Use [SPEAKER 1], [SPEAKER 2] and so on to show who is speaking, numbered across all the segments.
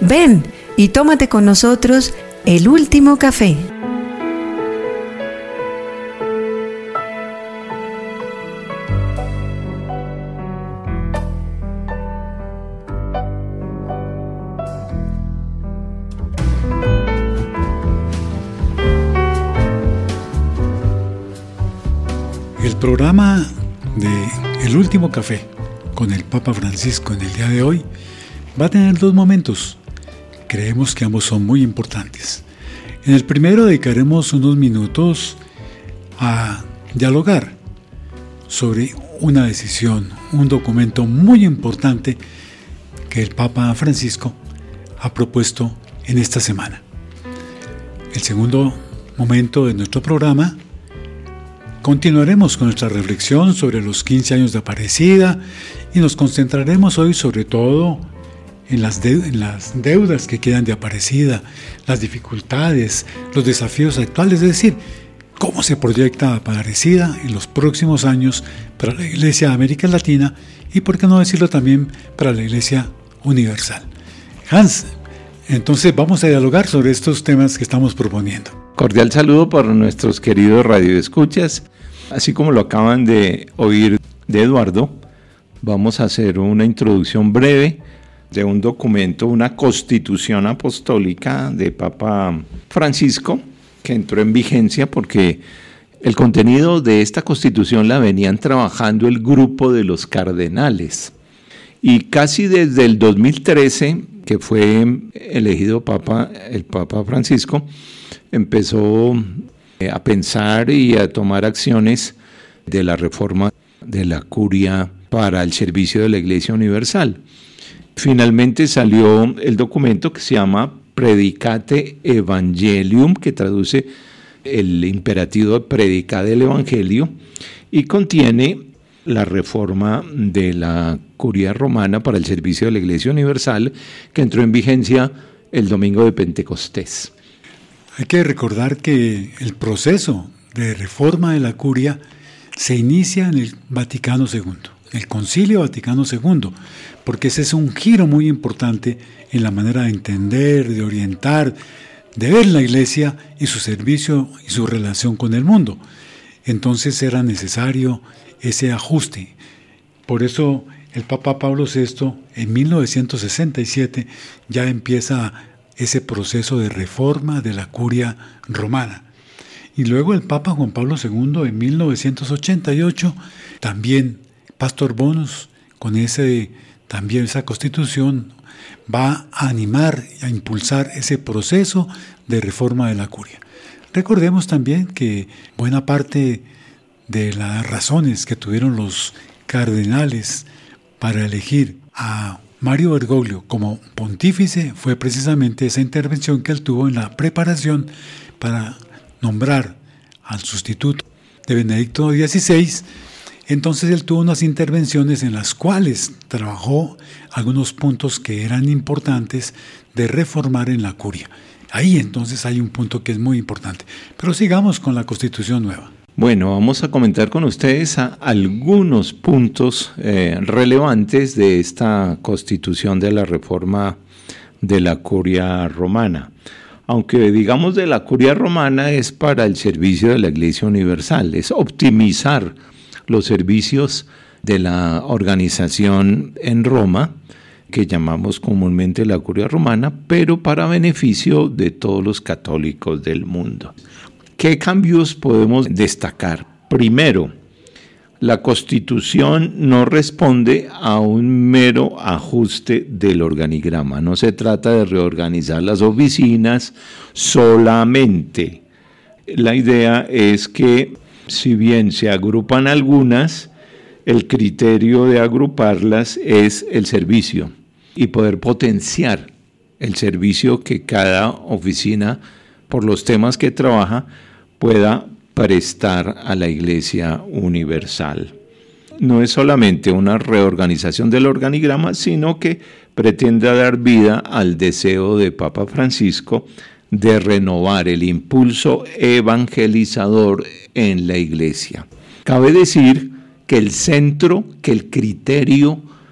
[SPEAKER 1] Ven y tómate con nosotros el último café.
[SPEAKER 2] El programa de El Último Café con el Papa Francisco en el día de hoy va a tener dos momentos. Creemos que ambos son muy importantes. En el primero dedicaremos unos minutos a dialogar sobre una decisión, un documento muy importante que el Papa Francisco ha propuesto en esta semana. El segundo momento de nuestro programa, continuaremos con nuestra reflexión sobre los 15 años de Aparecida y nos concentraremos hoy sobre todo en las deudas que quedan de Aparecida, las dificultades, los desafíos actuales, es decir, cómo se proyecta Aparecida en los próximos años para la Iglesia de América Latina y, por qué no decirlo también, para la Iglesia Universal. Hans, entonces vamos a dialogar sobre estos temas que estamos proponiendo.
[SPEAKER 3] Cordial saludo para nuestros queridos radioescuchas. Así como lo acaban de oír de Eduardo, vamos a hacer una introducción breve de un documento, una constitución apostólica de Papa Francisco, que entró en vigencia porque el contenido de esta constitución la venían trabajando el grupo de los cardenales. Y casi desde el 2013, que fue elegido el Papa Francisco, empezó a pensar y a tomar acciones de la reforma de la curia para el servicio de la Iglesia Universal. Finalmente salió el documento que se llama Predicate Evangelium, que traduce el imperativo de predicar el Evangelio, y contiene la reforma de la curia romana para el servicio de la Iglesia Universal, que entró en vigencia el domingo de Pentecostés.
[SPEAKER 2] Hay que recordar que el proceso de reforma de la curia se inicia en el Vaticano II, el Concilio Vaticano II, porque ese es un giro muy importante en la manera de entender, de orientar, de ver la Iglesia y su servicio y su relación con el mundo. Entonces era necesario ese ajuste. Por eso el Papa Pablo VI en 1967 ya empieza ese proceso de reforma de la curia romana. Y luego el Papa Juan Pablo II en 1988, también Pastor Bonus, con también esa constitución, va a animar y a impulsar ese proceso de reforma de la curia. Recordemos también que buena parte de las razones que tuvieron los cardenales para elegir a Mario Bergoglio como pontífice fue precisamente esa intervención que él tuvo en la preparación para nombrar al sustituto de Benedicto XVI. Entonces él tuvo unas intervenciones en las cuales trabajó algunos puntos que eran importantes de reformar en la curia. Ahí entonces hay un punto que es muy importante. Pero sigamos con la Constitución nueva.
[SPEAKER 3] Bueno, vamos a comentar con ustedes algunos puntos relevantes de esta constitución de la reforma de la curia romana. Aunque digamos de la curia romana es para el servicio de la Iglesia Universal, es optimizar los servicios de la organización en Roma, que llamamos comúnmente la curia romana, pero para beneficio de todos los católicos del mundo. ¿Qué cambios podemos destacar? Primero, la Constitución no responde a un mero ajuste del organigrama. No se trata de reorganizar las oficinas solamente. La idea es que, si bien se agrupan algunas, el criterio de agruparlas es el servicio y poder potenciar el servicio que cada oficina, por los temas que trabaja, pueda prestar a la Iglesia Universal. No es solamente una reorganización del organigrama, sino que pretende dar vida al deseo de Papa Francisco de renovar el impulso evangelizador en la Iglesia. Cabe decir que el centro, que el criterio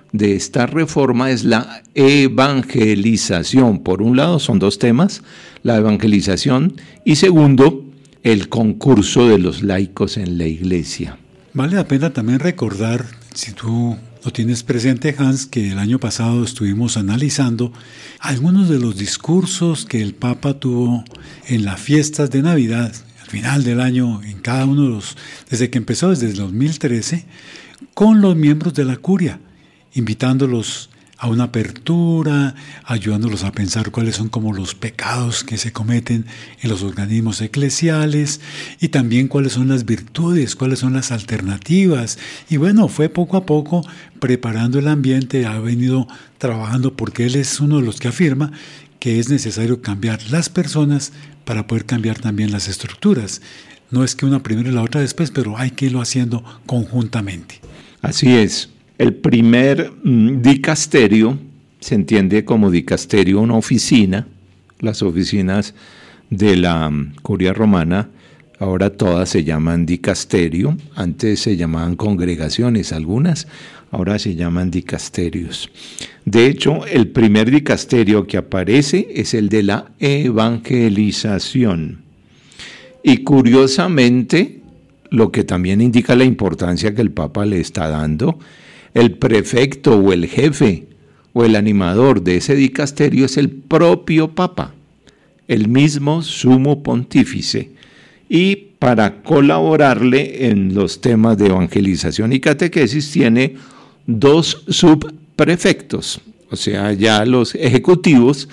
[SPEAKER 3] de esta reforma es la evangelización. Por un lado son dos temas, la evangelización, y segundo, el concurso de los laicos en la iglesia.
[SPEAKER 2] Vale la pena también recordar, si tú lo tienes presente, Hans, que el año pasado estuvimos analizando algunos de los discursos que el Papa tuvo en las fiestas de Navidad, al final del año, en cada uno de los, desde que empezó, desde el 2013, con los miembros de la curia, invitándolos a una apertura, ayudándolos a pensar cuáles son como los pecados que se cometen en los organismos eclesiales y también cuáles son las virtudes, cuáles son las alternativas. Y bueno, fue poco a poco preparando el ambiente, ha venido trabajando porque él es uno de los que afirma que es necesario cambiar las personas para poder cambiar también las estructuras. No es que una primero y la otra después, pero hay que irlo haciendo conjuntamente.
[SPEAKER 3] Así es. El primer dicasterio se entiende como dicasterio una oficina. Las oficinas de la Curia Romana ahora todas se llaman dicasterio. Antes se llamaban congregaciones algunas, ahora se llaman dicasterios. De hecho, el primer dicasterio que aparece es el de la evangelización. Y curiosamente, lo que también indica la importancia que el Papa le está dando, el prefecto o el jefe o el animador de ese dicasterio es el propio Papa, el mismo sumo pontífice. Y para colaborarle en los temas de evangelización y catequesis tiene 2 subprefectos, o sea, ya los ejecutivos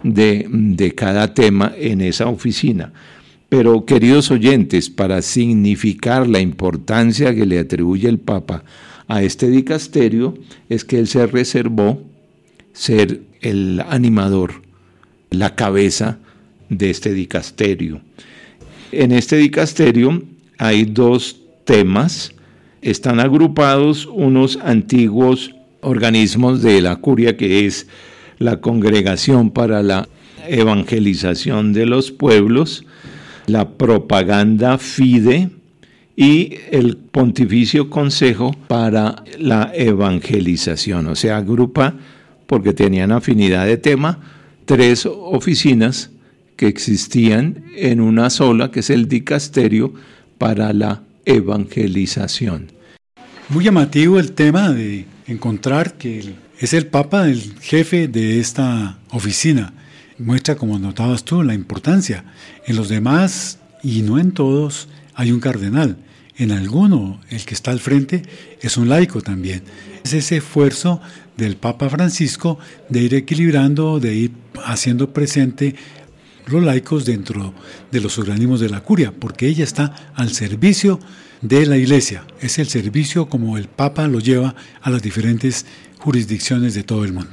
[SPEAKER 3] de cada tema en esa oficina. Pero, queridos oyentes, para significar la importancia que le atribuye el Papa a este dicasterio, es que él se reservó ser el animador, la cabeza de este dicasterio. En este dicasterio hay 2 temas, están agrupados unos antiguos organismos de la curia, que es la Congregación para la Evangelización de los Pueblos, la Propaganda Fide y el Pontificio Consejo para la Evangelización. O sea, agrupa, porque tenían afinidad de tema, 3 oficinas que existían en una sola, que es el dicasterio para la evangelización.
[SPEAKER 2] Muy llamativo el tema de encontrar que es el Papa el jefe de esta oficina. Muestra, como notabas tú, la importancia. En los demás, y no en todos, hay un cardenal. En alguno, el que está al frente es un laico también. Es ese esfuerzo del Papa Francisco de ir equilibrando, de ir haciendo presente los laicos dentro de los organismos de la curia, porque ella está al servicio de la Iglesia. Es el servicio como el Papa lo lleva a las diferentes jurisdicciones de todo el mundo.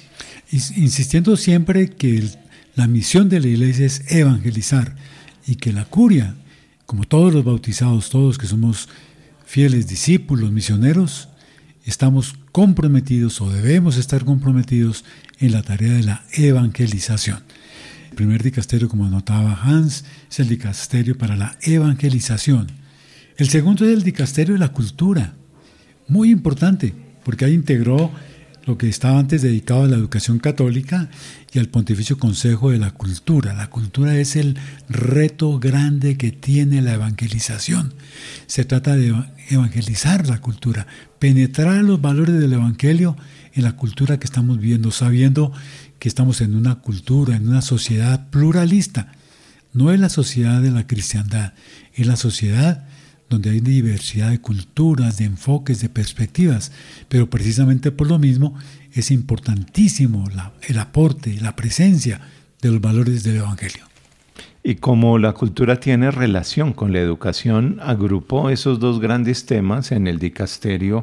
[SPEAKER 2] Insistiendo siempre que la misión de la Iglesia es evangelizar y que la curia, como todos los bautizados, todos que somos fieles discípulos, misioneros, estamos comprometidos o debemos estar comprometidos en la tarea de la evangelización. El primer dicasterio, como anotaba Hans, es el dicasterio para la evangelización. El segundo es el dicasterio de la cultura, muy importante, porque ahí integró lo que estaba antes dedicado a la educación católica y al Pontificio Consejo de la Cultura. La cultura es el reto grande que tiene la evangelización. Se trata de evangelizar la cultura, penetrar los valores del Evangelio en la cultura que estamos viviendo, sabiendo que estamos en una cultura, en una sociedad pluralista. No es la sociedad de la cristiandad, es la sociedad donde hay diversidad de culturas, de enfoques, de perspectivas, pero precisamente por lo mismo es importantísimo el aporte, la presencia de los valores del Evangelio.
[SPEAKER 3] Y como la cultura tiene relación con la educación, agrupó esos 2 grandes temas en el dicasterio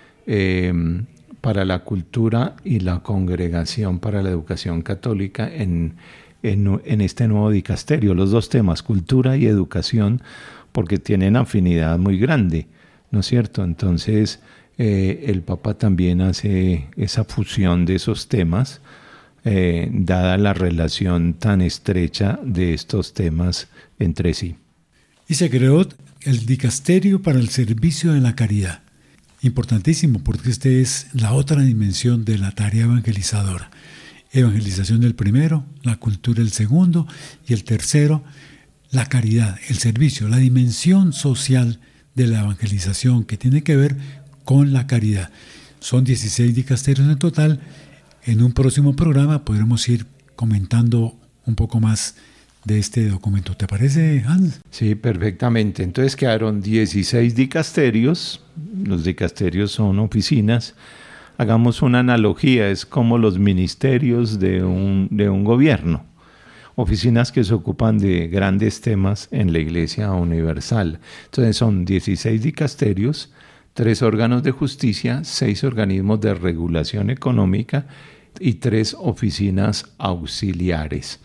[SPEAKER 3] para la cultura y la Congregación para la Educación Católica en este nuevo dicasterio. Los 2 temas, cultura y educación, porque tienen afinidad muy grande, ¿no es cierto? Entonces, el Papa también hace esa fusión de esos temas, dada la relación tan estrecha de estos temas entre sí.
[SPEAKER 2] Y se creó el dicasterio para el servicio de la caridad. Importantísimo, porque este es la otra dimensión de la tarea evangelizadora. Evangelización del primero, la cultura el segundo, y el tercero, la caridad, el servicio, la dimensión social de la evangelización que tiene que ver con la caridad. Son 16 dicasterios en total. En un próximo programa podremos ir comentando un poco más de este documento. ¿Te parece, Hans?
[SPEAKER 3] Sí, perfectamente. Entonces quedaron 16 dicasterios. Los dicasterios son oficinas. Hagamos una analogía, es como los ministerios de un gobierno. Oficinas que se ocupan de grandes temas en la Iglesia Universal. Entonces son 16 dicasterios, 3 órganos de justicia, 6 organismos de regulación económica y 3 oficinas auxiliares.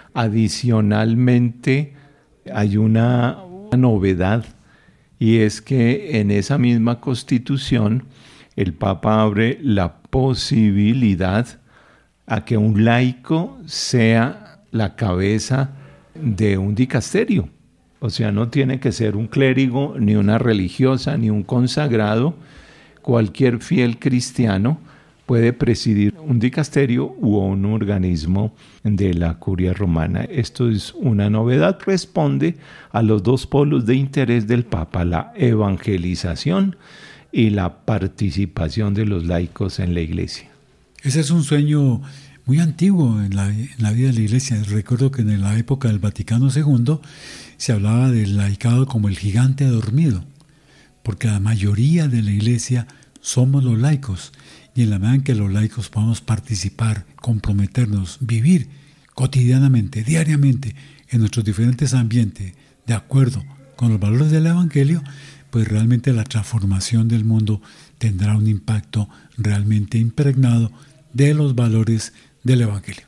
[SPEAKER 3] Adicionalmente, hay una novedad, y es que en esa misma Constitución el Papa abre la posibilidad a que un laico sea la cabeza de un dicasterio. O sea, no tiene que ser un clérigo, ni una religiosa, ni un consagrado. Cualquier fiel cristiano puede presidir un dicasterio u un organismo de la Curia Romana. Esto es una novedad, responde a los 2 polos de interés del Papa, la evangelización y la participación de los laicos en la Iglesia.
[SPEAKER 2] Ese es un sueño muy antiguo en la vida de la Iglesia. Recuerdo que en la época del Vaticano II se hablaba del laicado como el gigante dormido, porque la mayoría de la Iglesia somos los laicos, y en la medida en que los laicos podamos participar, comprometernos, vivir cotidianamente, diariamente, en nuestros diferentes ambientes, de acuerdo con los valores del Evangelio, pues realmente la transformación del mundo tendrá un impacto realmente impregnado de los valores del Evangelio.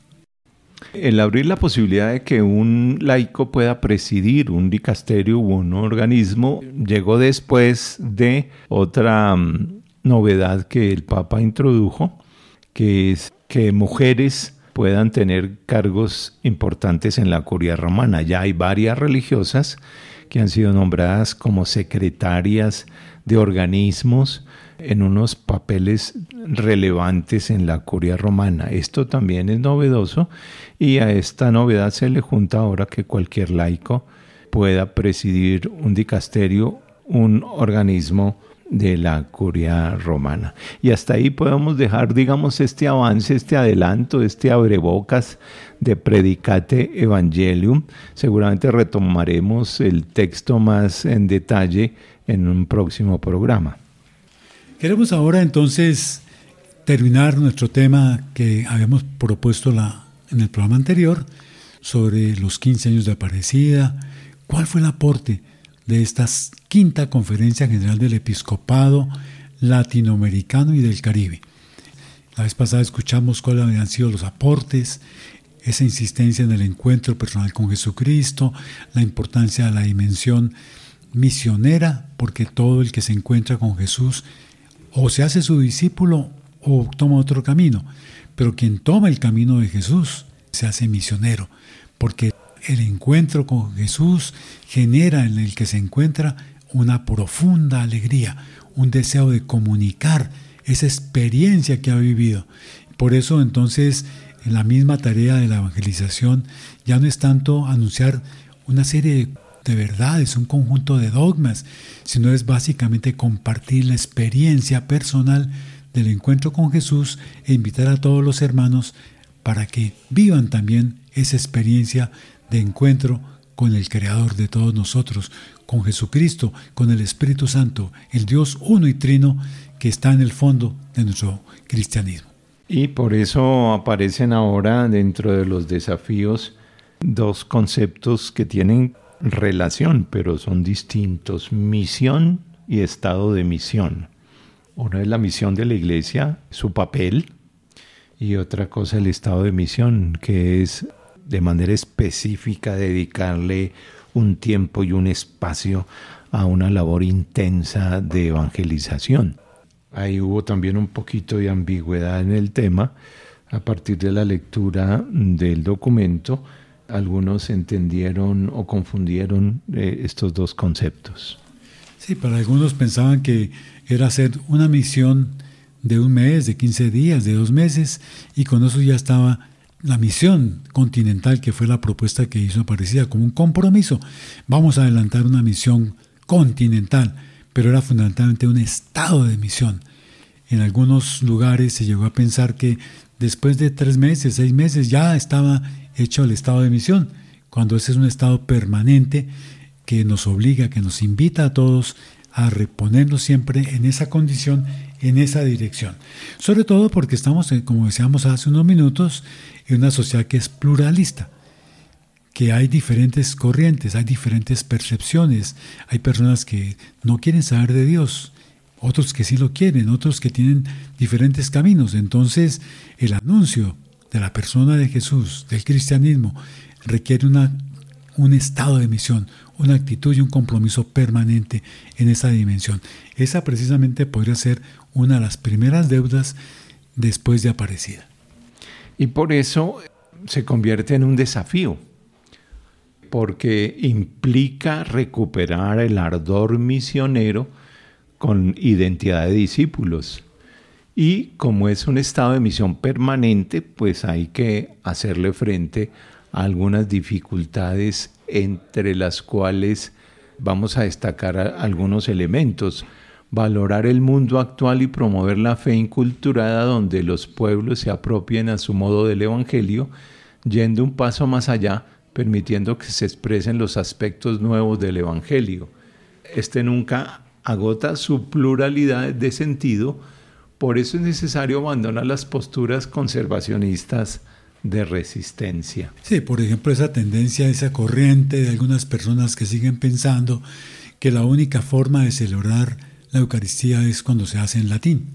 [SPEAKER 3] El abrir la posibilidad de que un laico pueda presidir un dicasterio u un organismo llegó después de otra novedad que el Papa introdujo, que es que mujeres puedan tener cargos importantes en la Curia Romana. Ya hay varias religiosas que han sido nombradas como secretarias de organismos en unos papeles relevantes en la Curia Romana. Esto también es novedoso, y a esta novedad se le junta ahora que cualquier laico pueda presidir un dicasterio, un organismo de la Curia Romana. Y hasta ahí podemos dejar, digamos, este avance, este adelanto, este abrebocas de Predicate Evangelium. Seguramente retomaremos el texto más en detalle en un próximo programa.
[SPEAKER 2] Queremos ahora entonces terminar nuestro tema que habíamos propuesto en el programa anterior sobre los 15 años de Aparecida. ¿Cuál fue el aporte de esta 5ª Conferencia General del Episcopado Latinoamericano y del Caribe? La vez pasada escuchamos cuáles habían sido los aportes, esa insistencia en el encuentro personal con Jesucristo, la importancia de la dimensión misionera, porque todo el que se encuentra con Jesús o se hace su discípulo o toma otro camino, pero quien toma el camino de Jesús se hace misionero, porque el encuentro con Jesús genera en el que se encuentra una profunda alegría, un deseo de comunicar esa experiencia que ha vivido. Por eso entonces en la misma tarea de la evangelización ya no es tanto anunciar una serie de verdades, un conjunto de dogmas, sino es básicamente compartir la experiencia personal del encuentro con Jesús e invitar a todos los hermanos para que vivan también esa experiencia de encuentro con el Creador de todos nosotros, con Jesucristo, con el Espíritu Santo, el Dios uno y trino que está en el fondo de nuestro cristianismo.
[SPEAKER 3] Y por eso aparecen ahora dentro de los desafíos 2 conceptos que tienen relación, pero son distintos: misión y estado de misión. Una es la misión de la Iglesia, su papel, y otra cosa el estado de misión, que es de manera específica dedicarle un tiempo y un espacio a una labor intensa de evangelización. Ahí hubo también un poquito de ambigüedad en el tema. A partir de la lectura del documento, algunos entendieron o confundieron estos 2 conceptos.
[SPEAKER 2] Sí, para algunos pensaban que era hacer una misión de un mes, de 15 días, de 2 meses, y con eso ya estaba la misión continental, que fue la propuesta que hizo Aparecida como un compromiso. Vamos a adelantar una misión continental, pero era fundamentalmente un estado de misión. En algunos lugares se llegó a pensar que después de 3 meses, 6 meses, ya estaba hecho el estado de misión, cuando ese es un estado permanente que nos obliga, que nos invita a todos a reponernos siempre en esa condición, en esa dirección. Sobre todo porque estamos, como decíamos hace unos minutos, en una sociedad que es pluralista, que hay diferentes corrientes, hay diferentes percepciones, hay personas que no quieren saber de Dios, otros que sí lo quieren, otros que tienen diferentes caminos. Entonces, el anuncio de la persona de Jesús, del cristianismo, requiere un estado de misión, una actitud y un compromiso permanente en esa dimensión. Esa precisamente podría ser una de las primeras deudas después de Aparecida.
[SPEAKER 3] Y por eso se convierte en un desafío, porque implica recuperar el ardor misionero con identidad de discípulos. Y como es un estado de misión permanente, pues hay que hacerle frente a algunas dificultades, entre las cuales vamos a destacar algunos elementos. Valorar el mundo actual y promover la fe inculturada, donde los pueblos se apropien a su modo del Evangelio, yendo un paso más allá, permitiendo que se expresen los aspectos nuevos del Evangelio. Este nunca agota su pluralidad de sentido, por eso es necesario abandonar las posturas conservacionistas de resistencia.
[SPEAKER 2] Sí, por ejemplo, esa tendencia, esa corriente de algunas personas que siguen pensando que la única forma de celebrar la Eucaristía es cuando se hace en latín.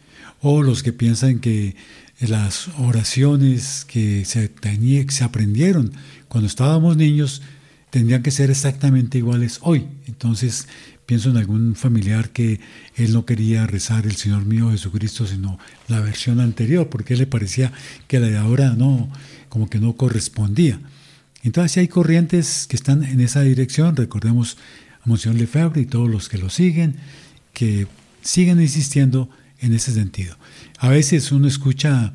[SPEAKER 2] O los que piensan que las oraciones que se aprendieron cuando estábamos niños tendrían que ser exactamente iguales hoy. Entonces pienso en algún familiar que él no quería rezar el Señor mío Jesucristo, sino la versión anterior, porque a él le parecía que la de ahora como que no correspondía. Entonces hay corrientes que están en esa dirección. Recordemos a Monseñor Lefebvre y todos los que lo siguen, que siguen insistiendo en ese sentido. A veces uno escucha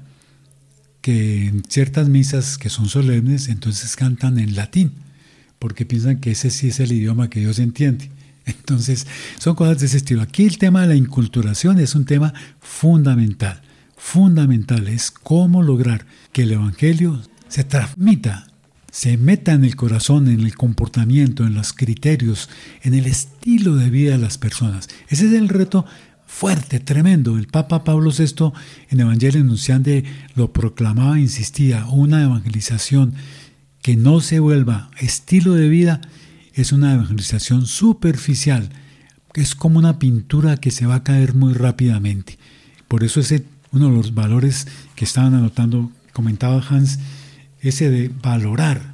[SPEAKER 2] que en ciertas misas que son solemnes, entonces cantan en latín, porque piensan que ese sí es el idioma que Dios entiende. Entonces, son cosas de ese estilo. Aquí el tema de la inculturación es un tema fundamental. Fundamental es cómo lograr que el Evangelio se transmita, se meta en el corazón, en el comportamiento, en los criterios, en el estilo de vida de las personas. Ese es el reto fuerte, tremendo. El Papa Pablo VI en Evangelio Nunciandi lo proclamaba, insistía, una evangelización que no se vuelva estilo de vida es una evangelización superficial, que es como una pintura que se va a caer muy rápidamente. Por eso ese uno de los valores que estaban anotando, comentaba Hans, ese de valorar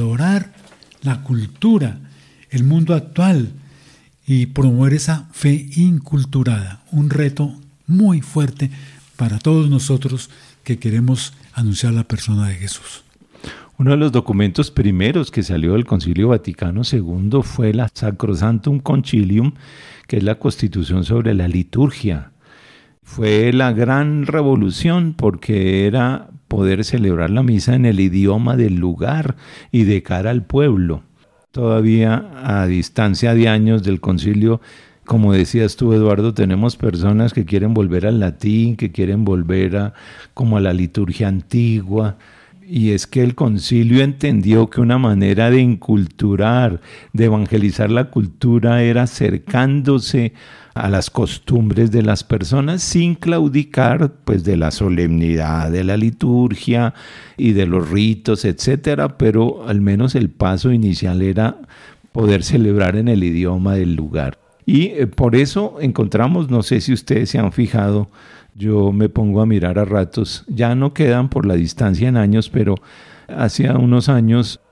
[SPEAKER 2] la cultura, el mundo actual y promover esa fe inculturada. Un reto muy fuerte para todos nosotros que queremos anunciar la persona de Jesús.
[SPEAKER 3] Uno de los documentos primeros que salió del Concilio Vaticano II fue la Sacrosanctum Concilium, que es la Constitución sobre la liturgia. Fue la gran revolución porque era poder celebrar la misa en el idioma del lugar y de cara al pueblo. Todavía a distancia de años del concilio, como decías tú, Eduardo, tenemos personas que quieren volver al latín, que quieren volver como a la liturgia antigua. Y es que el concilio entendió que una manera de inculturar, de evangelizar la cultura era acercándose a las costumbres de las personas sin claudicar pues de la solemnidad de la liturgia y de los ritos, etcétera, pero al menos el paso inicial era poder celebrar en el idioma del lugar. Y por eso encontramos, no sé si ustedes se han fijado, yo me pongo a mirar a ratos, ya no quedan por la distancia en años, pero hace unos años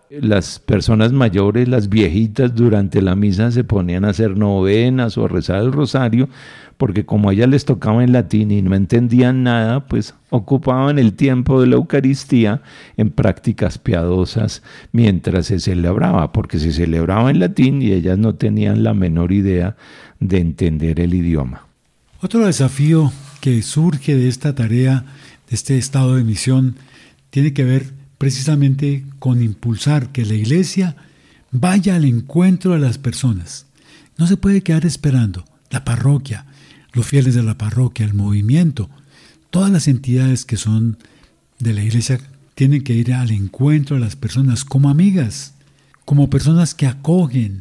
[SPEAKER 3] Las personas mayores, las viejitas, durante la misa se ponían a hacer novenas o a rezar el rosario, porque como a ellas les tocaba en latín y no entendían nada, pues ocupaban el tiempo de la Eucaristía en prácticas piadosas mientras se celebraba, porque se celebraba en latín y ellas no tenían la menor idea de entender el idioma.
[SPEAKER 2] Otro desafío que surge de esta tarea, de este estado de misión, tiene que ver precisamente con impulsar que la iglesia vaya al encuentro de las personas. No se puede quedar esperando. La parroquia, los fieles de la parroquia, el movimiento, todas las entidades que son de la iglesia tienen que ir al encuentro de las personas como amigas, como personas que acogen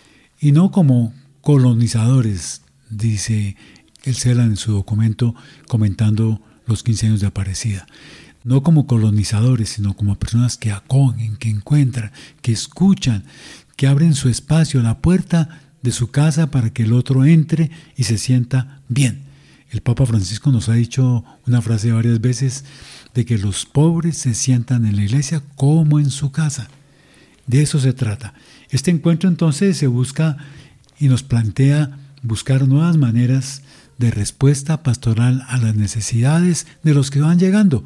[SPEAKER 2] y no como colonizadores, dice el CELA en su documento comentando los 15 años de Aparecida. No como colonizadores, sino como personas que acogen, que encuentran, que escuchan, que abren su espacio, la puerta de su casa para que el otro entre y se sienta bien. El Papa Francisco nos ha dicho una frase varias veces de que los pobres se sientan en la iglesia como en su casa. De eso se trata. Este encuentro entonces se busca y nos plantea buscar nuevas maneras de respuesta pastoral a las necesidades de los que van llegando.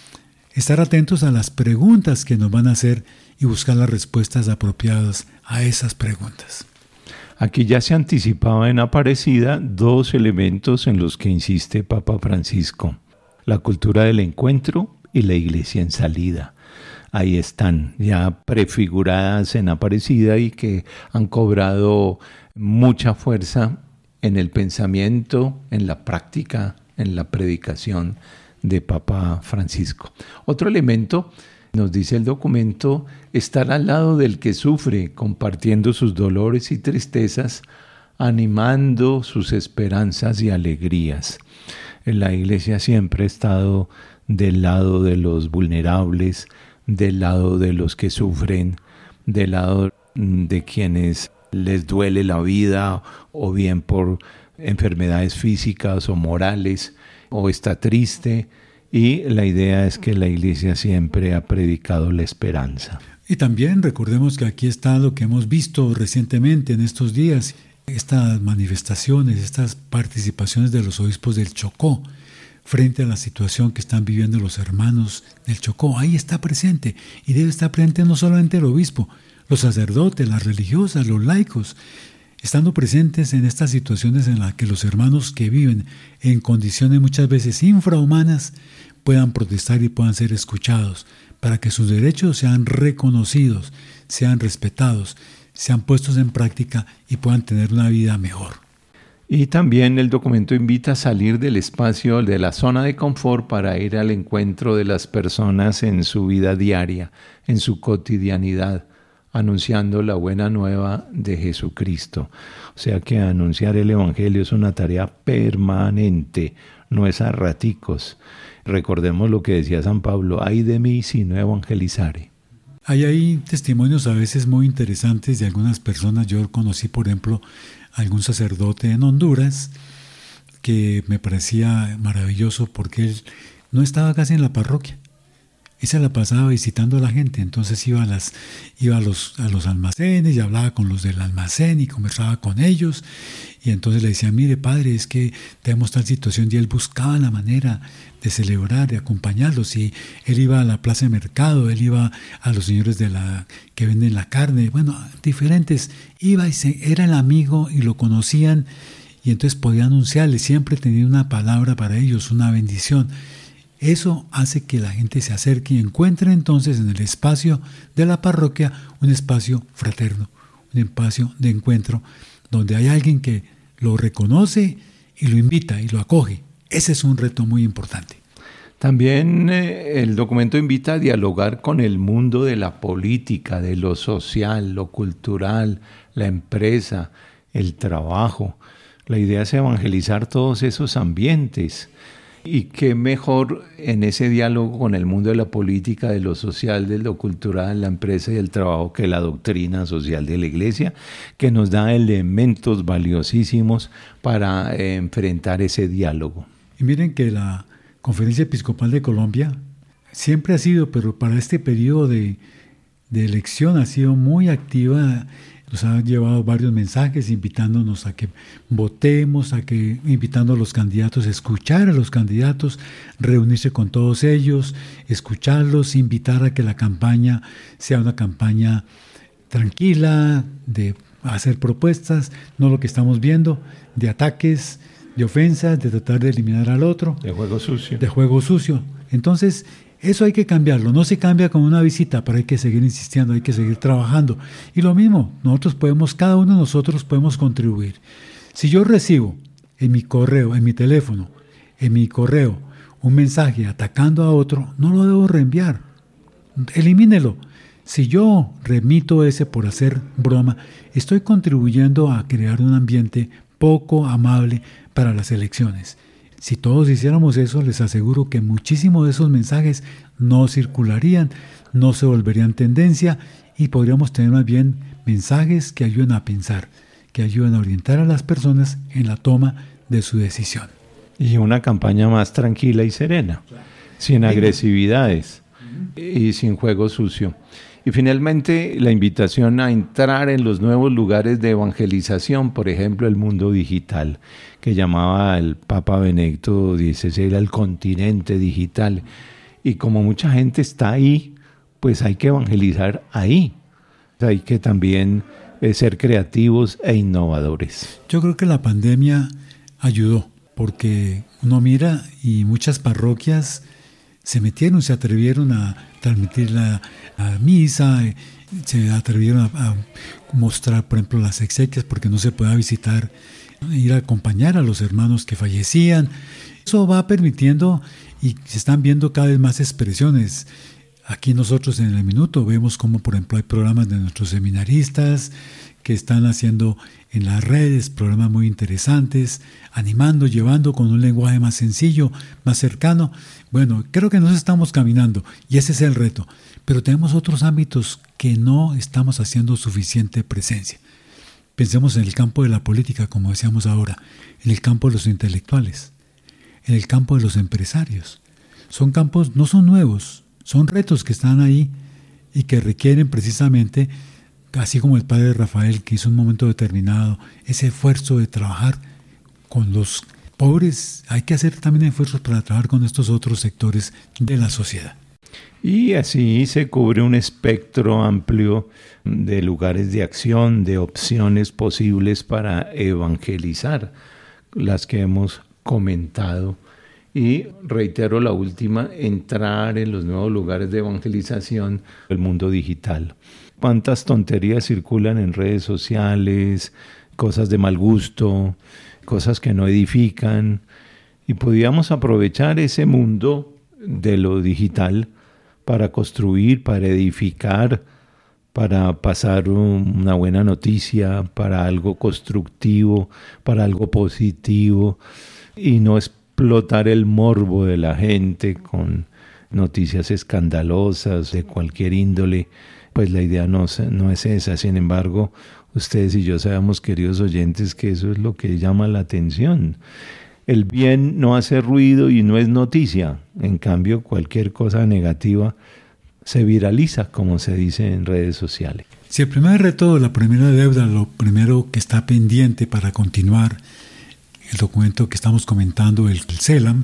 [SPEAKER 2] Estar atentos a las preguntas que nos van a hacer y buscar las respuestas apropiadas a esas preguntas.
[SPEAKER 3] Aquí ya se anticipaba en Aparecida dos elementos en los que insiste Papa Francisco: la cultura del encuentro y la iglesia en salida. Ahí están ya prefiguradas en Aparecida y que han cobrado mucha fuerza en el pensamiento, en la práctica, en la predicación de Papa Francisco. Otro elemento, nos dice el documento, estar al lado del que sufre, compartiendo sus dolores y tristezas, animando sus esperanzas y alegrías. La iglesia siempre ha estado del lado de los vulnerables, del lado de los que sufren, del lado de quienes les duele la vida, o bien por enfermedades físicas o morales, o está triste, y la idea es que la iglesia siempre ha predicado la esperanza.
[SPEAKER 2] Y también recordemos que aquí está lo que hemos visto recientemente en estos días, estas manifestaciones, estas participaciones de los obispos del Chocó frente a la situación que están viviendo los hermanos del Chocó. Ahí está presente, y debe estar presente no solamente el obispo, los sacerdotes, las religiosas, los laicos, estando presentes en estas situaciones en las que los hermanos que viven en condiciones muchas veces infrahumanas puedan protestar y puedan ser escuchados, para que sus derechos sean reconocidos, sean respetados, sean puestos en práctica y puedan tener una vida mejor.
[SPEAKER 3] Y también el documento invita a salir del espacio, de la zona de confort, para ir al encuentro de las personas en su vida diaria, en su cotidianidad, anunciando la buena nueva de Jesucristo. O sea que anunciar el Evangelio es una tarea permanente, no es a raticos. Recordemos lo que decía San Pablo: ay de mí si no evangelizare.
[SPEAKER 2] Hay testimonios a veces muy interesantes de algunas personas. Yo conocí, por ejemplo, a algún sacerdote en Honduras que me parecía maravilloso porque él no estaba casi en la parroquia. Y se la pasaba visitando a la gente. Entonces iba a los almacenes y hablaba con los del almacén y conversaba con ellos. Y entonces le decía: mire, padre, es que tenemos tal situación. Y él buscaba la manera de celebrar, de acompañarlos. Y él iba a la plaza de mercado, él iba a los señores que venden la carne, bueno, diferentes. Iba y era el amigo y lo conocían. Y entonces podía anunciarles. Siempre tenía una palabra para ellos, una bendición. Eso hace que la gente se acerque y encuentre entonces en el espacio de la parroquia un espacio fraterno, un espacio de encuentro donde hay alguien que lo reconoce y lo invita y lo acoge. Ese es un reto muy importante.
[SPEAKER 3] También el documento invita a dialogar con el mundo de la política, de lo social, lo cultural, la empresa, el trabajo. La idea es evangelizar todos esos ambientes. Y qué mejor en ese diálogo con el mundo de la política, de lo social, de lo cultural, la empresa y el trabajo, que la doctrina social de la Iglesia, que nos da elementos valiosísimos para enfrentar ese diálogo.
[SPEAKER 2] Y miren que la Conferencia Episcopal de Colombia siempre ha sido, pero para este periodo de de elección ha sido muy activa. Nos ha llevado varios mensajes invitándonos a que votemos, invitando a los candidatos a escuchar a los candidatos, reunirse con todos ellos, escucharlos, invitar a que la campaña sea una campaña tranquila, de hacer propuestas, no lo que estamos viendo, de ataques, de ofensas, de tratar de eliminar al otro.
[SPEAKER 3] De juego sucio.
[SPEAKER 2] De juego sucio. Entonces, eso hay que cambiarlo, no se cambia con una visita, pero hay que seguir insistiendo, hay que seguir trabajando. Y lo mismo, cada uno de nosotros podemos contribuir. Si yo recibo en mi correo, en mi teléfono, un mensaje atacando a otro, no lo debo reenviar, elimínelo. Si yo remito ese por hacer broma, estoy contribuyendo a crear un ambiente poco amable para las elecciones. Si todos hiciéramos eso, les aseguro que muchísimos de esos mensajes no circularían, no se volverían tendencia y podríamos tener más bien mensajes que ayuden a pensar, que ayuden a orientar a las personas en la toma de su decisión.
[SPEAKER 3] Y una campaña más tranquila y serena, sin agresividades y sin juego sucio. Y finalmente, la invitación a entrar en los nuevos lugares de evangelización, por ejemplo, el mundo digital, que llamaba el Papa Benedicto XVI el continente digital. Y como mucha gente está ahí, pues hay que evangelizar ahí. Hay que también ser creativos e innovadores.
[SPEAKER 2] Yo creo que la pandemia ayudó, porque uno mira y muchas parroquias se atrevieron a transmitir la misa, se atrevieron a mostrar, por ejemplo, las exequias, porque no se podía visitar, ir a acompañar a los hermanos que fallecían. Eso va permitiendo y se están viendo cada vez más expresiones. Aquí nosotros en El Minuto vemos cómo, por ejemplo, hay programas de nuestros seminaristas que están haciendo en las redes programas muy interesantes, animando, llevando con un lenguaje más sencillo, más cercano. Bueno, creo que nos estamos caminando y ese es el reto. Pero tenemos otros ámbitos que no estamos haciendo suficiente presencia. Pensemos en el campo de la política, como decíamos ahora, en el campo de los intelectuales, en el campo de los empresarios. Son campos, no son nuevos, son retos que están ahí y que requieren precisamente, así como el padre Rafael, que hizo en un momento determinado, ese esfuerzo de trabajar con los pobres. Hay que hacer también esfuerzos para trabajar con estos otros sectores de la sociedad.
[SPEAKER 3] Y así se cubre un espectro amplio de lugares de acción, de opciones posibles para evangelizar, las que hemos comentado. Y reitero la última, entrar en los nuevos lugares de evangelización del mundo digital. ¿Cuántas tonterías circulan en redes sociales? Cosas de mal gusto, cosas que no edifican. Y podíamos aprovechar ese mundo de lo digital para construir, para edificar, para pasar una buena noticia, para algo constructivo, para algo positivo, y no explotar el morbo de la gente con noticias escandalosas de cualquier índole. Pues la idea no es esa. Sin embargo, ustedes y yo sabemos, queridos oyentes, que eso es lo que llama la atención. El bien no hace ruido y no es noticia. En cambio, cualquier cosa negativa se viraliza, como se dice en redes sociales.
[SPEAKER 2] Si el primer reto, la primera deuda, lo primero que está pendiente para continuar el documento que estamos comentando, el CELAM,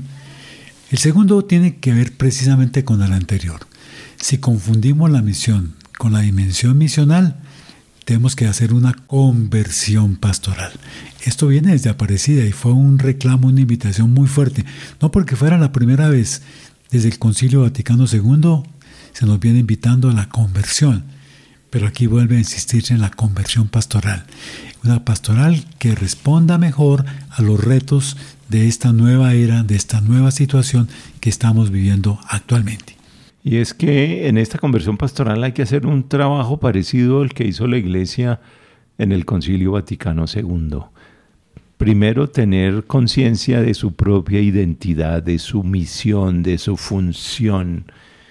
[SPEAKER 2] el segundo tiene que ver precisamente con el anterior. Si confundimos la misión con la dimensión misional, tenemos que hacer una conversión pastoral. Esto viene desde Aparecida y fue un reclamo, una invitación muy fuerte. No porque fuera la primera vez, desde el Concilio Vaticano II se nos viene invitando a la conversión. Pero aquí vuelve a insistirse en la conversión pastoral. Una pastoral que responda mejor a los retos de esta nueva era, de esta nueva situación que estamos viviendo actualmente.
[SPEAKER 3] Y es que en esta conversión pastoral hay que hacer un trabajo parecido al que hizo la Iglesia en el Concilio Vaticano II. Primero, tener conciencia de su propia identidad, de su misión, de su función.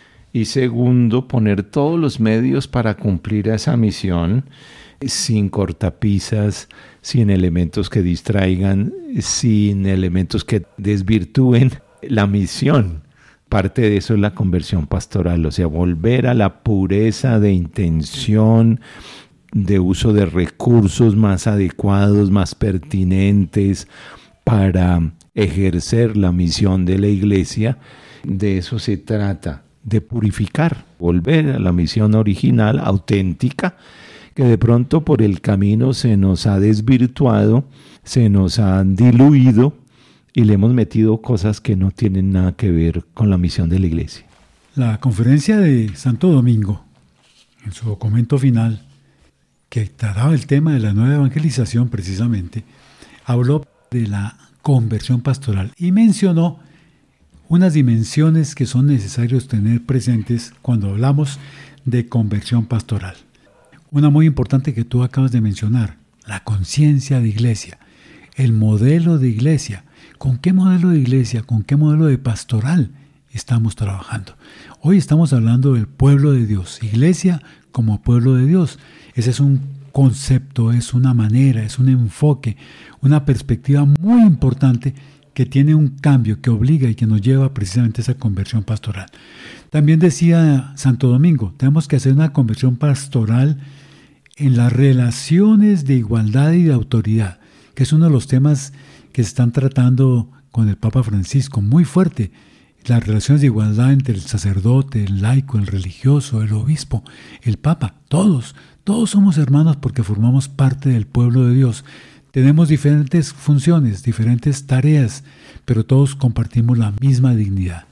[SPEAKER 3] Y segundo, poner todos los medios para cumplir esa misión, sin cortapisas, sin elementos que distraigan, sin elementos que desvirtúen la misión. parte de eso es la conversión pastoral, o sea, volver a la pureza de intención, de uso de recursos más adecuados, más pertinentes para ejercer la misión de la iglesia. De eso se trata, de purificar, volver a la misión original, auténtica, que de pronto por el camino se nos ha desvirtuado, se nos ha diluido y le hemos metido cosas que no tienen nada que ver con la misión de la iglesia.
[SPEAKER 2] La conferencia de Santo Domingo, en su documento final, que trataba el tema de la nueva evangelización precisamente, habló de la conversión pastoral y mencionó unas dimensiones que son necesarios tener presentes cuando hablamos de conversión pastoral. Una muy importante que tú acabas de mencionar, la conciencia de iglesia, el modelo de iglesia. ¿Con qué modelo de iglesia, con qué modelo de pastoral estamos trabajando? Hoy estamos hablando del pueblo de Dios, iglesia como pueblo de Dios. Ese es un concepto, es una manera, es un enfoque, una perspectiva muy importante que tiene un cambio, que obliga y que nos lleva precisamente a esa conversión pastoral. También decía Santo Domingo, tenemos que hacer una conversión pastoral en las relaciones de igualdad y de autoridad, que es uno de los temas que se están tratando con el Papa Francisco, muy fuerte. Las relaciones de igualdad entre el sacerdote, el laico, el religioso, el obispo, el Papa, todos somos hermanos porque formamos parte del pueblo de Dios. Tenemos diferentes funciones, diferentes tareas, pero todos compartimos la misma dignidad.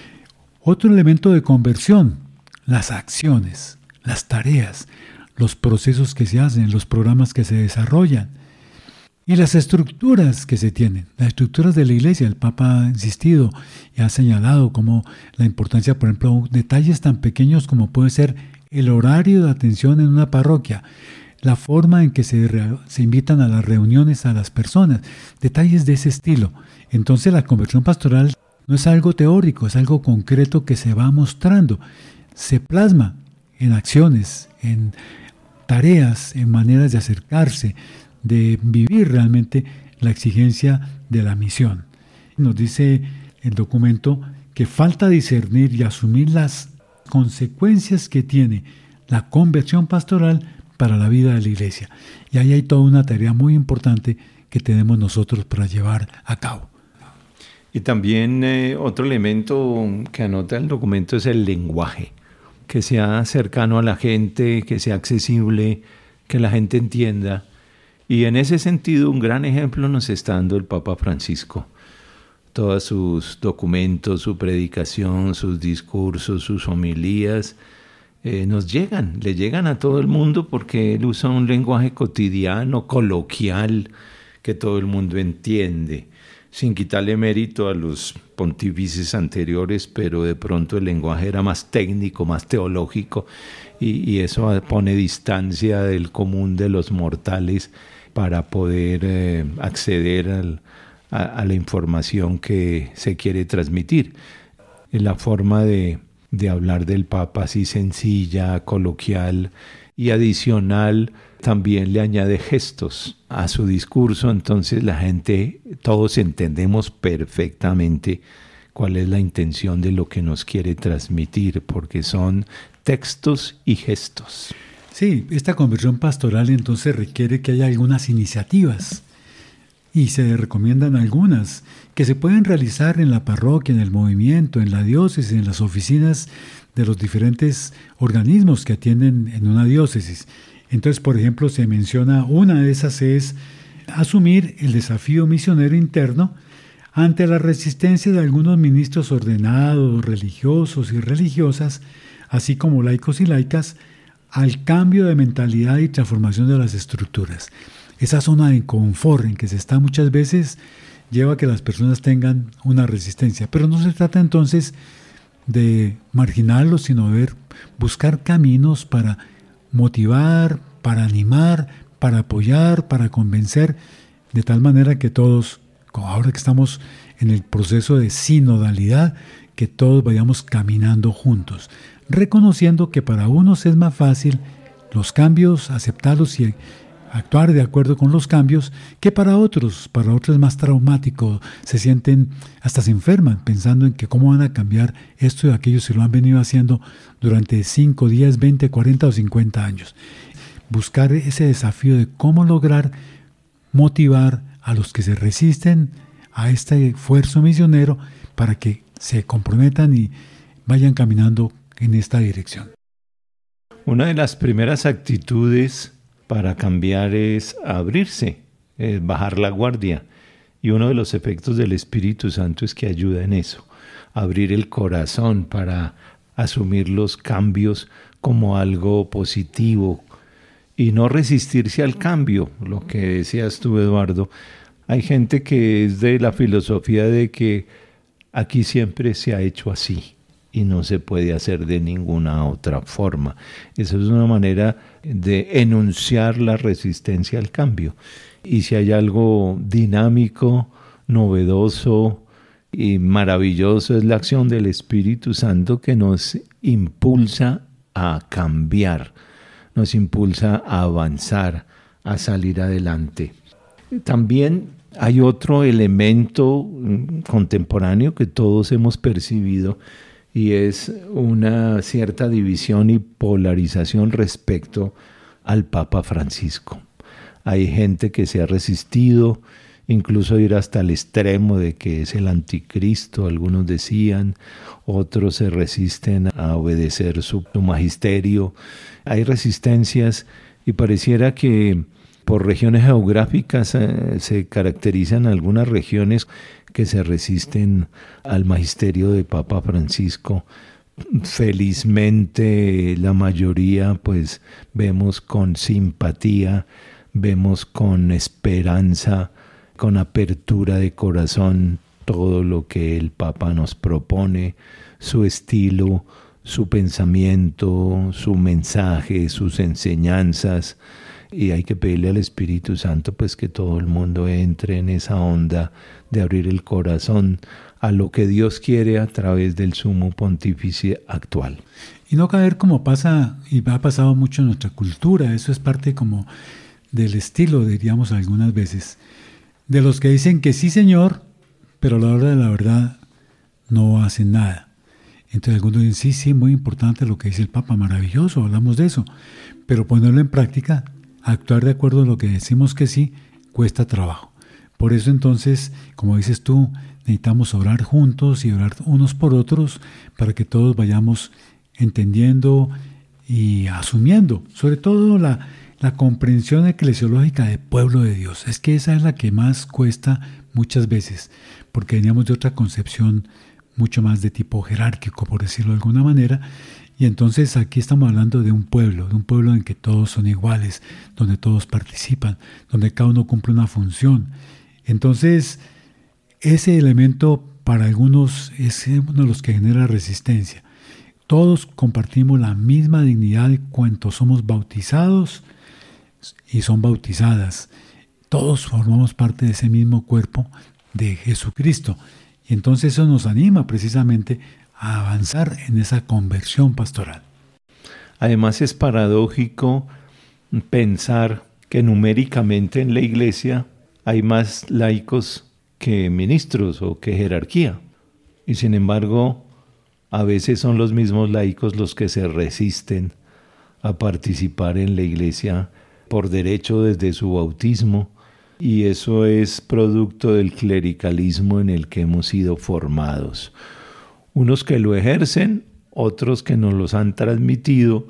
[SPEAKER 2] Otro elemento de conversión, las acciones, las tareas, los procesos que se hacen, los programas que se desarrollan y las estructuras que se tienen, las estructuras de la iglesia. El Papa ha insistido y ha señalado como la importancia, por ejemplo, detalles tan pequeños como puede ser el horario de atención en una parroquia, la forma en que se invitan a las reuniones a las personas, detalles de ese estilo. Entonces la conversión pastoral no es algo teórico, es algo concreto que se va mostrando, se plasma en acciones, en tareas, en maneras de acercarse, de vivir realmente la exigencia de la misión. Nos dice el documento que falta discernir y asumir las consecuencias que tiene la conversión pastoral para la vida de la iglesia. Y ahí hay toda una tarea muy importante que tenemos nosotros para llevar a cabo.
[SPEAKER 3] Y también otro elemento que anota el documento es el lenguaje, que sea cercano a la gente, que sea accesible, que la gente entienda. Y en ese sentido un gran ejemplo nos está dando el Papa Francisco. Todos sus documentos, su predicación, sus discursos, sus homilías, le llegan a todo el mundo porque él usa un lenguaje cotidiano, coloquial, que todo el mundo entiende, sin quitarle mérito a los pontífices anteriores, pero de pronto el lenguaje era más técnico, más teológico, y eso pone distancia del común de los mortales para poder acceder a la información que se quiere transmitir. La forma de hablar del Papa así sencilla, coloquial y adicional, también le añade gestos a su discurso, entonces la gente, todos entendemos perfectamente cuál es la intención de lo que nos quiere transmitir, porque son textos y gestos.
[SPEAKER 2] Sí, esta conversión pastoral entonces requiere que haya algunas iniciativas, y se recomiendan algunas que se pueden realizar en la parroquia, en el movimiento, en la diócesis, en las oficinas de los diferentes organismos que atienden en una diócesis. Entonces, por ejemplo, se menciona una de esas es asumir el desafío misionero interno ante la resistencia de algunos ministros ordenados, religiosos y religiosas, así como laicos y laicas, al cambio de mentalidad y transformación de las estructuras. Esa zona de confort en que se está muchas veces lleva a que las personas tengan una resistencia. Pero no se trata entonces de marginarlos, sino de buscar caminos para motivar, para animar, para apoyar, para convencer, de tal manera que todos, como ahora que estamos en el proceso de sinodalidad, que todos vayamos caminando juntos, reconociendo que para unos es más fácil los cambios, aceptarlos y actuar de acuerdo con los cambios, que para otros es más traumático, se sienten, hasta se enferman pensando en que cómo van a cambiar esto y aquello si lo han venido haciendo durante 5, 10, 20, 40 o 50 años. Buscar ese desafío de cómo lograr motivar a los que se resisten a este esfuerzo misionero para que se comprometan y vayan caminando en esta dirección.
[SPEAKER 3] Una de las primeras actitudes para cambiar es abrirse, es bajar la guardia. Y uno de los efectos del Espíritu Santo es que ayuda en eso, abrir el corazón para asumir los cambios como algo positivo y no resistirse al cambio. Lo que decías tú, Eduardo, hay gente que es de la filosofía de que aquí siempre se ha hecho así y no se puede hacer de ninguna otra forma. Eso es una manera de enunciar la resistencia al cambio. Y si hay algo dinámico, novedoso y maravilloso, es la acción del Espíritu Santo que nos impulsa a cambiar, nos impulsa a avanzar, a salir adelante. También hay otro elemento contemporáneo que todos hemos percibido, y es una cierta división y polarización respecto al Papa Francisco. Hay gente que se ha resistido, incluso ir hasta el extremo de que es el anticristo, algunos decían, otros se resisten a obedecer su magisterio. Hay resistencias y pareciera que por regiones geográficas se caracterizan algunas regiones que se resisten al magisterio de Papa Francisco. Felizmente la mayoría pues vemos con simpatía, vemos con esperanza, con apertura de corazón todo lo que el Papa nos propone, su estilo, su pensamiento, su mensaje, sus enseñanzas. Y hay que pedirle al Espíritu Santo pues que todo el mundo entre en esa onda de abrir el corazón a lo que Dios quiere a través del Sumo Pontífice actual.
[SPEAKER 2] Y no caer como pasa y ha pasado mucho en nuestra cultura. Eso es parte como del estilo, diríamos algunas veces, de los que dicen que sí, Señor, pero a la hora de la verdad no hacen nada. Entonces algunos dicen, sí, muy importante lo que dice el Papa, maravilloso, hablamos de eso, pero ponerlo en práctica, actuar de acuerdo a lo que decimos que sí, cuesta trabajo. Por eso entonces, como dices tú, necesitamos orar juntos y orar unos por otros para que todos vayamos entendiendo y asumiendo, sobre todo la comprensión eclesiológica del pueblo de Dios. Es que esa es la que más cuesta muchas veces, porque veníamos de otra concepción mucho más de tipo jerárquico, por decirlo de alguna manera. Y entonces aquí estamos hablando de un pueblo en que todos son iguales, donde todos participan, donde cada uno cumple una función. Entonces, ese elemento para algunos es uno de los que genera resistencia. Todos compartimos la misma dignidad en cuanto somos bautizados y son bautizadas. Todos formamos parte de ese mismo cuerpo de Jesucristo. Y entonces eso nos anima precisamente a avanzar en esa conversión pastoral.
[SPEAKER 3] Además es paradójico pensar que numéricamente en la iglesia hay más laicos que ministros o que jerarquía. Y sin embargo, a veces son los mismos laicos los que se resisten a participar en la iglesia por derecho desde su bautismo. Y eso es producto del clericalismo en el que hemos sido formados. Unos que lo ejercen, otros que nos los han transmitido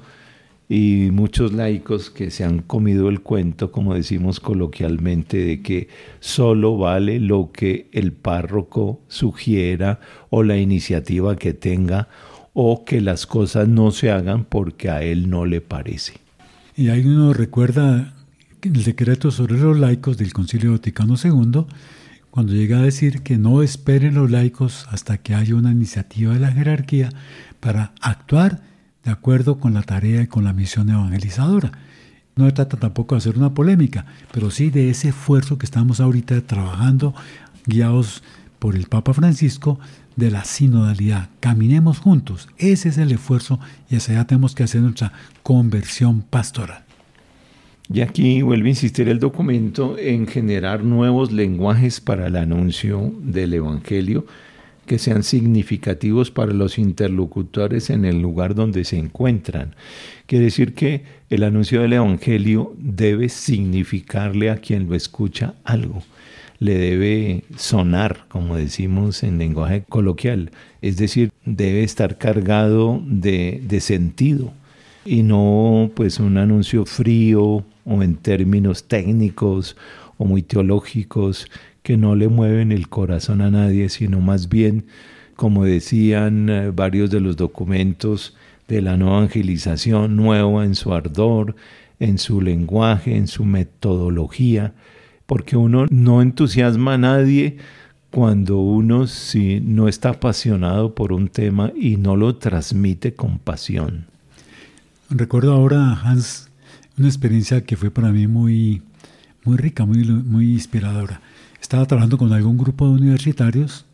[SPEAKER 3] y muchos laicos que se han comido el cuento, como decimos coloquialmente, de que solo vale lo que el párroco sugiera o la iniciativa que tenga o que las cosas no se hagan porque a él no le parece.
[SPEAKER 2] Y ahí uno recuerda el decreto sobre los laicos del Concilio Vaticano II, cuando llega a decir que no esperen los laicos hasta que haya una iniciativa de la jerarquía para actuar de acuerdo con la tarea y con la misión evangelizadora. No se trata tampoco de hacer una polémica, pero sí de ese esfuerzo que estamos ahorita trabajando, guiados por el Papa Francisco, de la sinodalidad. Caminemos juntos, ese es el esfuerzo y hacia allá tenemos que hacer nuestra conversión pastoral.
[SPEAKER 3] Y aquí vuelve a insistir el documento en generar nuevos lenguajes para el anuncio del Evangelio que sean significativos para los interlocutores en el lugar donde se encuentran. Quiere decir que el anuncio del Evangelio debe significarle a quien lo escucha algo. Le debe sonar, como decimos en lenguaje coloquial, es decir, debe estar cargado de sentido y no pues un anuncio frío o en términos técnicos o muy teológicos que no le mueven el corazón a nadie, sino más bien, como decían varios de los documentos de la nueva evangelización, nueva en su ardor, en su lenguaje, en su metodología, porque uno no entusiasma a nadie cuando uno si no está apasionado por un tema y no lo transmite con pasión.
[SPEAKER 2] Recuerdo ahora, Hans, una experiencia que fue para mí muy rica, muy inspiradora. Estaba trabajando con algún grupo de universitarios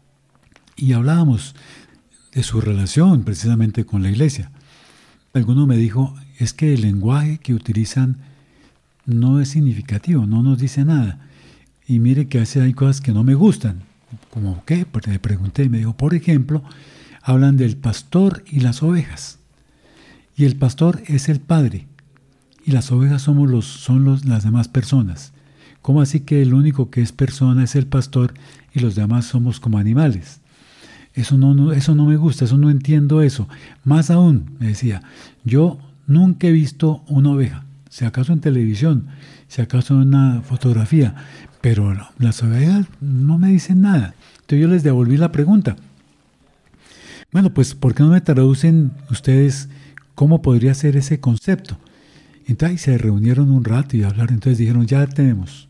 [SPEAKER 2] y hablábamos de su relación precisamente con la iglesia. Alguno me dijo, es que el lenguaje que utilizan no es significativo, no nos dice nada. Y mire que a veces hay cosas que no me gustan. ¿Cómo qué? Porque le pregunté y me dijo, por ejemplo, hablan del pastor y las ovejas. Y el pastor es el padre y las ovejas son las demás personas. ¿Cómo así que el único que es persona es el pastor y los demás somos como animales? Eso no me gusta, eso no entiendo eso. Más aún, me decía, yo nunca he visto una oveja, si acaso en televisión, si acaso en una fotografía, pero las ovejas no me dicen nada. Entonces yo les devolví la pregunta. Bueno, pues ¿por qué no me traducen ustedes cómo podría ser ese concepto? Entonces se reunieron un rato y hablaron, entonces dijeron, ya tenemos.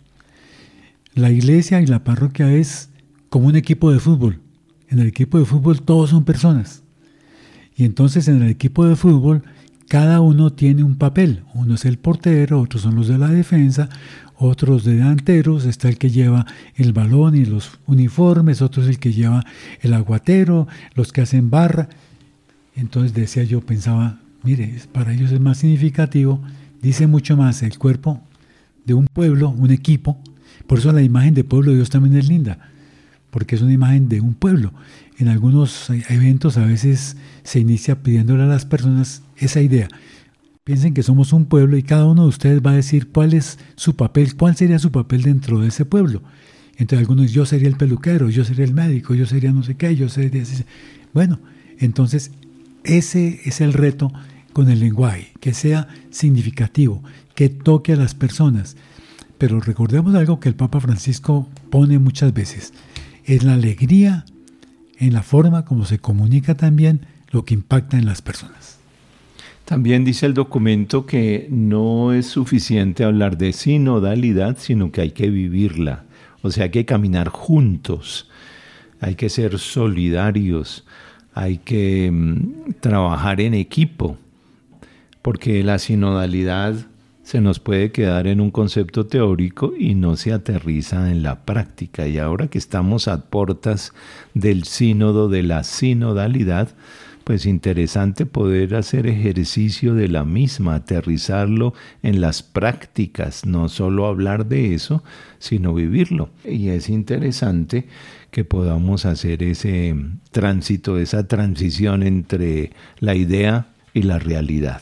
[SPEAKER 2] La iglesia y la parroquia es como un equipo de fútbol. En el equipo de fútbol todos son personas. Y entonces en el equipo de fútbol cada uno tiene un papel. Uno es el portero, otros son los de la defensa, otros de delanteros, está el que lleva el balón y los uniformes, otro es el que lleva el aguatero, los que hacen barra. Entonces decía yo, pensaba, mire, para ellos es más significativo, dice mucho más el cuerpo de un pueblo, un equipo. Por eso la imagen de pueblo de Dios también es linda, porque es una imagen de un pueblo. En algunos eventos a veces se inicia pidiéndole a las personas esa idea. Piensen que somos un pueblo y cada uno de ustedes va a decir cuál es su papel, cuál sería su papel dentro de ese pueblo. Entonces algunos, yo sería el peluquero, yo sería el médico, yo sería no sé qué, yo sería... Bueno, entonces ese es el reto con el lenguaje, que sea significativo, que toque a las personas. Pero recordemos algo que el Papa Francisco pone muchas veces, es la alegría en la forma como se comunica también lo que impacta en las personas.
[SPEAKER 3] También dice el documento que no es suficiente hablar de sinodalidad, sino que hay que vivirla. O sea, hay que caminar juntos, hay que ser solidarios, hay que trabajar en equipo, porque la sinodalidad se nos puede quedar en un concepto teórico y no se aterriza en la práctica. Y ahora que estamos a puertas del sínodo, de la sinodalidad, pues interesante poder hacer ejercicio de la misma, aterrizarlo en las prácticas, no solo hablar de eso, sino vivirlo. Y es interesante que podamos hacer ese tránsito, esa transición entre la idea y la realidad.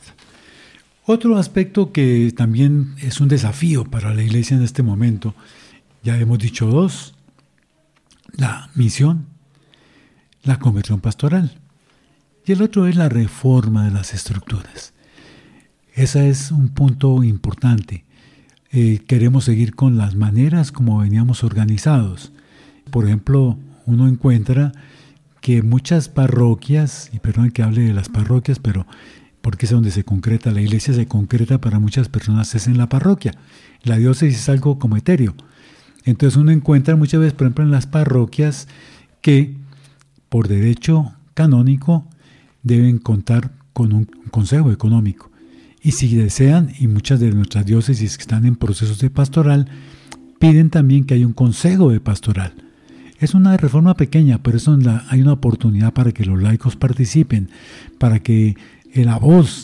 [SPEAKER 2] Otro aspecto que también es un desafío para la iglesia en este momento, ya hemos dicho dos, la misión, la conversión pastoral. Y el otro es la reforma de las estructuras. Ese es un punto importante. Queremos seguir con las maneras como veníamos organizados. Por ejemplo, uno encuentra que muchas parroquias, y perdón que hable de las parroquias, pero porque es donde se concreta, la iglesia se concreta para muchas personas, es en la parroquia. La diócesis es algo como etéreo. Entonces uno encuentra muchas veces, por ejemplo, en las parroquias que por derecho canónico deben contar con un consejo económico. Y si desean, y muchas de nuestras diócesis que están en procesos de pastoral, piden también que haya un consejo de pastoral. Es una reforma pequeña, pero hay una oportunidad para que los laicos participen, para que la voz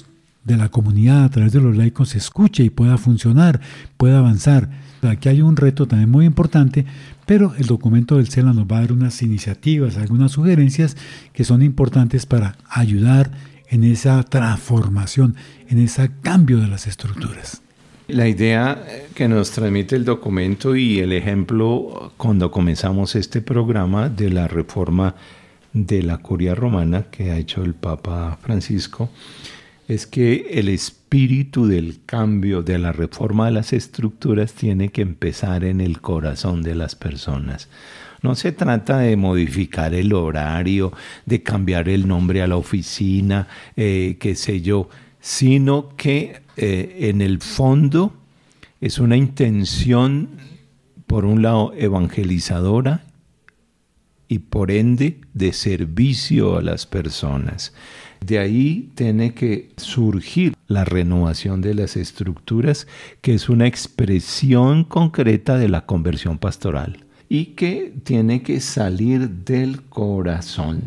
[SPEAKER 2] de la comunidad a través de los laicos se escuche y pueda funcionar, pueda avanzar. Aquí hay un reto también muy importante, pero el documento del CELA nos va a dar unas iniciativas, algunas sugerencias que son importantes para ayudar en esa transformación, en ese cambio de las estructuras.
[SPEAKER 3] La idea que nos transmite el documento y el ejemplo cuando comenzamos este programa de la reforma de la Curia Romana que ha hecho el Papa Francisco es que el espíritu del cambio, de la reforma de las estructuras tiene que empezar en el corazón de las personas. No se trata de modificar el horario, de cambiar el nombre a la oficina, qué sé yo, sino que en el fondo es una intención, por un lado, evangelizadora y por ende de servicio a las personas. De ahí tiene que surgir la renovación de las estructuras, que es una expresión concreta de la conversión pastoral y que tiene que salir del corazón.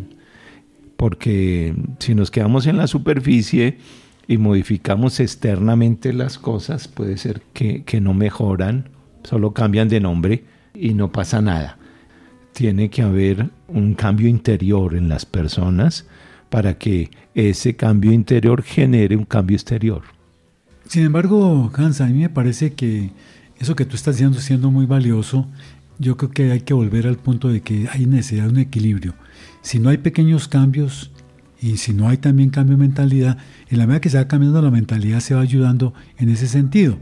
[SPEAKER 3] Porque si nos quedamos en la superficie y modificamos externamente las cosas, puede ser que no mejoran, solo cambian de nombre y no pasa nada. Tiene que haber un cambio interior en las personas para que ese cambio interior genere un cambio exterior.
[SPEAKER 2] Sin embargo, Hans, a mí me parece que eso que tú estás diciendo siendo muy valioso, yo creo que hay que volver al punto de que hay necesidad de un equilibrio. Si no hay pequeños cambios y si no hay también cambio de mentalidad, en la medida que se va cambiando la mentalidad se va ayudando en ese sentido.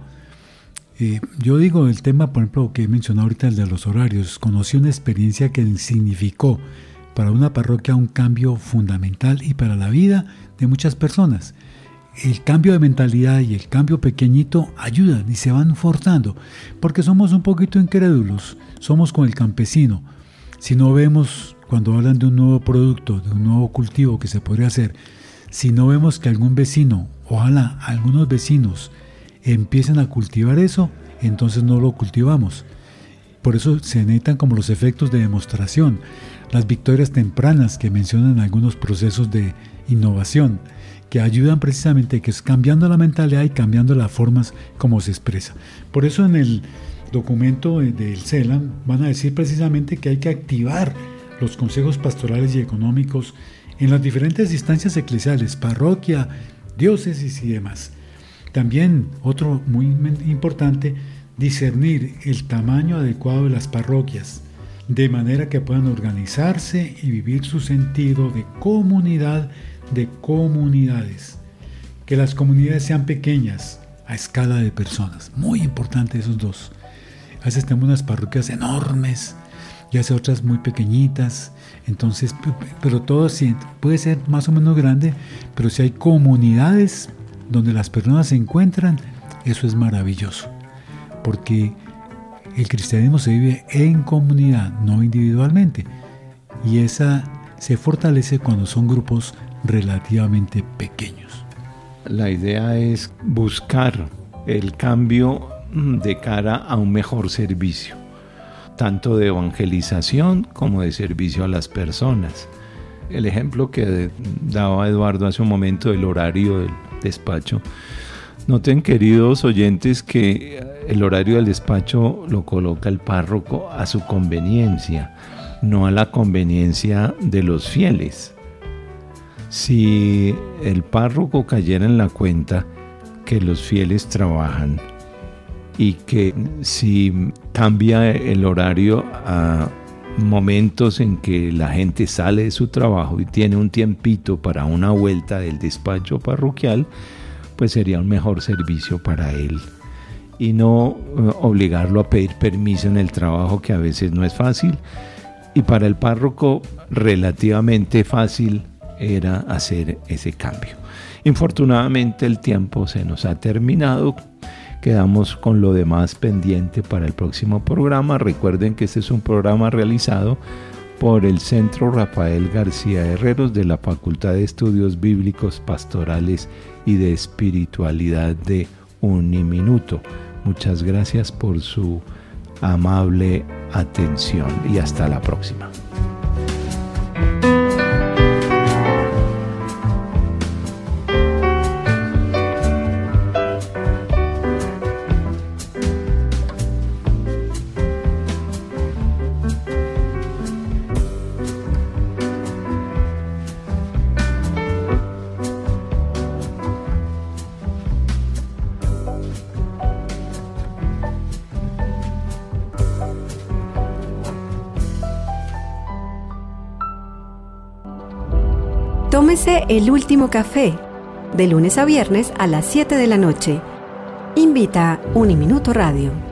[SPEAKER 2] Yo digo el tema, por ejemplo, que he mencionado ahorita, el de los horarios. Conocí una experiencia que significó para una parroquia un cambio fundamental y para la vida de muchas personas. El cambio de mentalidad y el cambio pequeñito ayudan y se van forzando, porque somos un poquito incrédulos, somos como el campesino. Si no vemos, cuando hablan de un nuevo producto, de un nuevo cultivo que se podría hacer, si no vemos que algún vecino, ojalá algunos vecinos, empiecen a cultivar eso, entonces no lo cultivamos. Por eso se necesitan como los efectos de demostración, las victorias tempranas que mencionan algunos procesos de innovación, que ayudan precisamente, que es cambiando la mentalidad y cambiando las formas como se expresa. Por eso en el documento del CELAM van a decir precisamente que hay que activar los consejos pastorales y económicos en las diferentes instancias eclesiales, parroquia, diócesis y demás. También, otro muy importante, discernir el tamaño adecuado de las parroquias, de manera que puedan organizarse y vivir su sentido de comunidad, de comunidades. Que las comunidades sean pequeñas, a escala de personas. Muy importante esos dos. A veces tenemos unas parroquias enormes, y hace otras muy pequeñitas. Entonces, pero todo puede ser más o menos grande, pero si hay comunidades donde las personas se encuentran, eso es maravilloso, porque el cristianismo se vive en comunidad, no individualmente, y esa se fortalece cuando son grupos relativamente pequeños.
[SPEAKER 3] La idea es buscar el cambio de cara a un mejor servicio, tanto de evangelización como de servicio a las personas. El ejemplo que daba Eduardo hace un momento del horario del despacho. Noten, queridos oyentes, que el horario del despacho lo coloca el párroco a su conveniencia, no a la conveniencia de los fieles. Si el párroco cayera en la cuenta que los fieles trabajan y que si cambia el horario a momentos en que la gente sale de su trabajo y tiene un tiempito para una vuelta del despacho parroquial, pues sería un mejor servicio para él, y no obligarlo a pedir permiso en el trabajo, que a veces no es fácil, y para el párroco relativamente fácil era hacer ese cambio. Infortunadamente el tiempo se nos ha terminado. Quedamos con lo demás pendiente para el próximo programa. Recuerden que este es un programa realizado por el Centro Rafael García Herreros de la Facultad de Estudios Bíblicos, Pastorales y de Espiritualidad de Uniminuto. Muchas gracias por su amable atención y hasta la próxima.
[SPEAKER 1] Tómese el último café, de lunes a viernes a las 7 de la noche. Invita Uniminuto Radio.